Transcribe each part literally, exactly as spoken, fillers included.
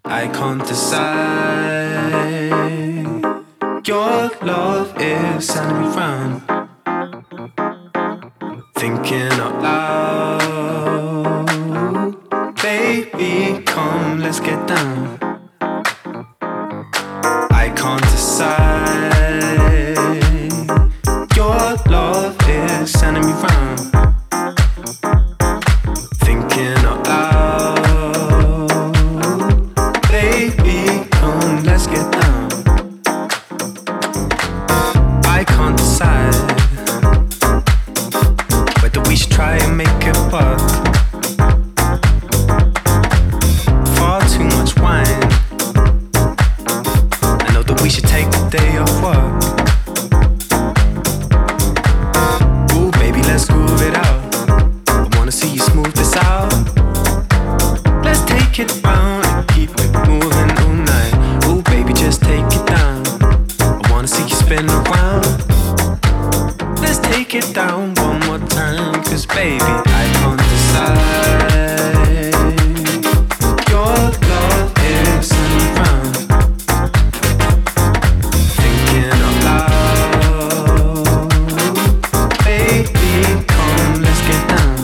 I can't decide. Your love is sending me round, thinking out loud. Baby, come, let's get down. I can't decide. Your love is sending me round, thinking out loud. Baby, come, let's get down. I can't decide whether we should try and make it work. Far too much wine. I know that we should take the day off work. Ooh, baby, let's groove it out. I wanna see you smooth this out. Let's take it round and keep it moving all night. Ooh, baby, just take it down. I wanna see you spin around. Let's take it down one more time, 'cause baby, I can't decide. Your love is around, thinking out loud. Baby, come, let's get down.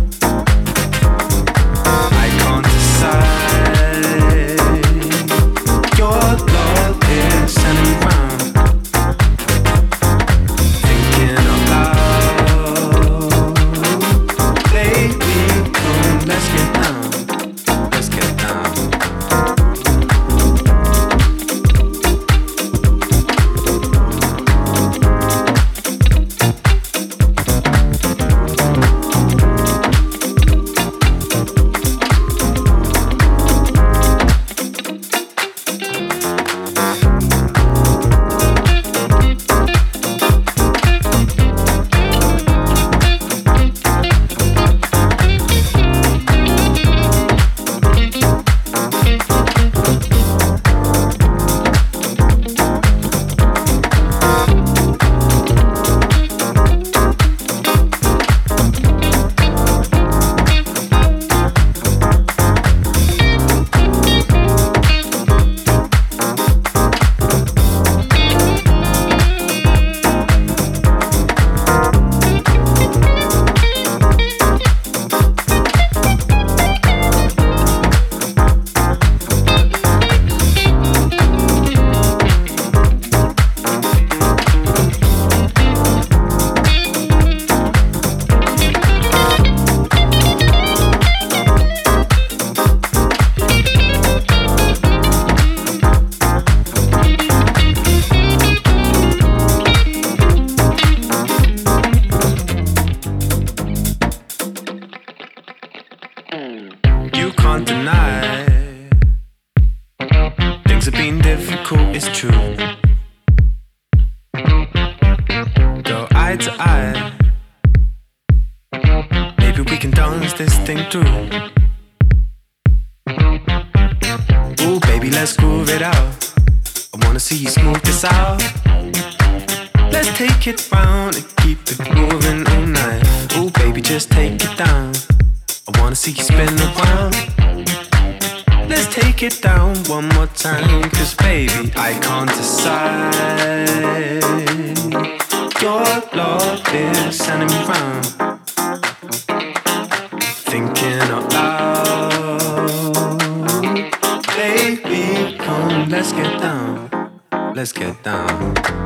I can't decide. Your love is sending round, thinking out loud. Baby, come, let's get down. Let's get down. You can't deny things have been difficult, it's true. Go eye to eye, maybe we can dance this thing through. Ooh, baby, let's groove it out. I wanna see you smooth this out. Let's take it round and keep it moving all night. Ooh, baby, just take it down. I wanna see you spin around. Let's take it down one more time, 'cause baby, I can't decide. Your love is sending me round, thinking out loud. Baby, come, let's get down. Let's get down.